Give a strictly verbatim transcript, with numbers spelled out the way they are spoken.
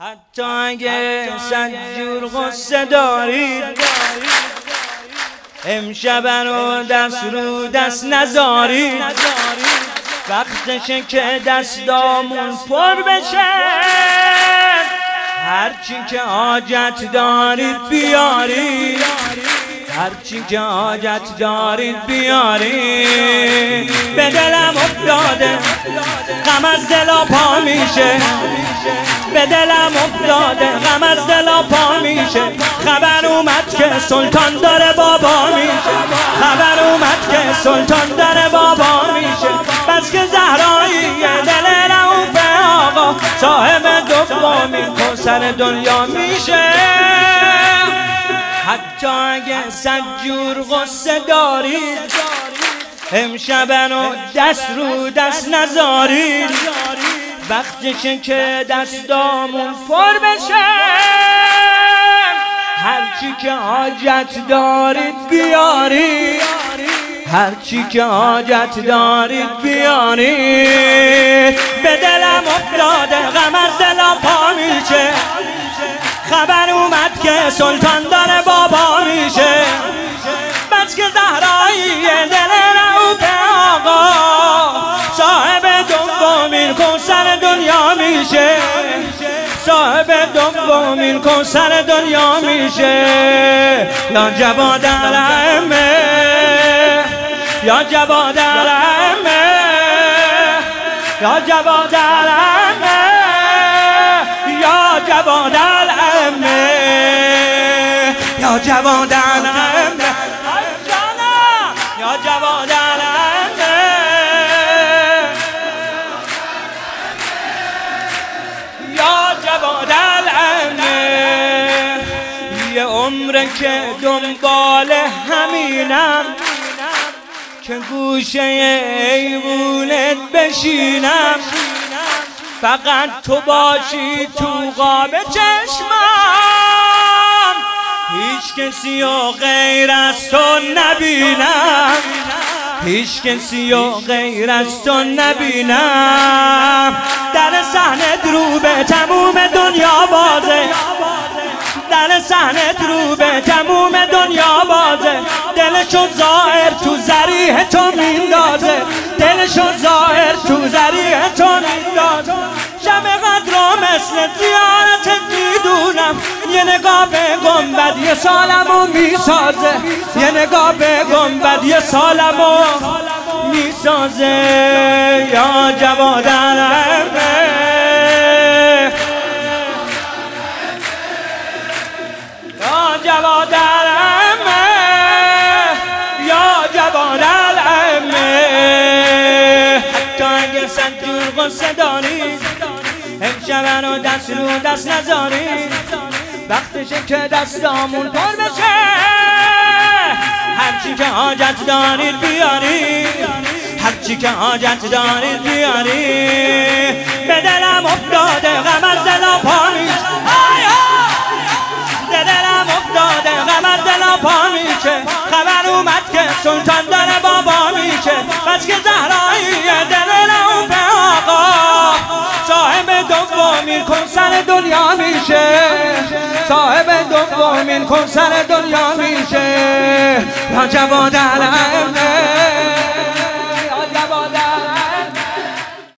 حتی اگه صد جور غصه دارید امشب رو دست رو دست نذارید، وقتشه که دستامون پر بشه، هرچی که حاجت دارید بیارید، هرچی که حاجت دارید بیارید. به دلم افتاده غم از دلا پا میشه، به دلم افتاده غم از دلا پا میشه. خبر اومد که سلطان داره بابا میشه، خبر اومد که سلطان داره بابا میشه. بس که زهرایی دل رؤوف آقا صاحب دومین کوثر دنیا میشه. حتی اگه صد جور غصه دارید امشب رو دست رو دست نذارید، وقتشه که دستامون پر بشه، هرچی که حاجت دارید بیارید، هرچی که حاجت دارید بیارید. به دلم افتاده غم از دلا پا میشه، خبر اومد که سلطان داره بابا میشه. بس که زهرایی دل رؤوف آقا صاحب دومین کوثر دنیا میشه، صاحب دومین کوثر دنیا میشه. یا جواد الائمه، یا جواد الائمه، یا جواد الائمه، یا جواد الائمه، یا جواد الائمه، یا جواد الائمه، یا جواد الائمه. یه عمره که دنبال همینم که گوشه ایوونت بشینم، فقط تو باشی تو قاب چشمم، هیچ کسی و غیر از تو نبینم، هیچ کسی و غیر از تو نبینم. در صحنه رو به تموم دنیا بازه، در صحنه رو به تموم دنیا بازه. دلشو ظاهر تو ذریح تو میندازه، دلشو ظاهر تو ذریح تو میندازه. شب قدر مثل زیارت میدونم، یه نگاه به گنبد یه سالمو میسازه، یه نگاه به گنبد یه سالمو میسازه. یا جواد الائمه، یا جواد الائمه، یا جواد الائمه. حتی اگه صد جور غصه دارید امشب رو دست رو دست نذارید، وقتشه که دستامون پر بشه، هرچی که حاجت دارید بیارید، هرچی که حاجت دارید بیارید. به دلم افتاده غم از دلا پا میشه، به دلم افتاده غم از دلا پا میشه. خبر اومد که سلطان داره بابا میشه. بس که زهرایی دل رؤوف آقا صاحب دومین کوثر دنیا میشه، صاحب دومین کوثر دنیا میشه. یا جواد الائمه،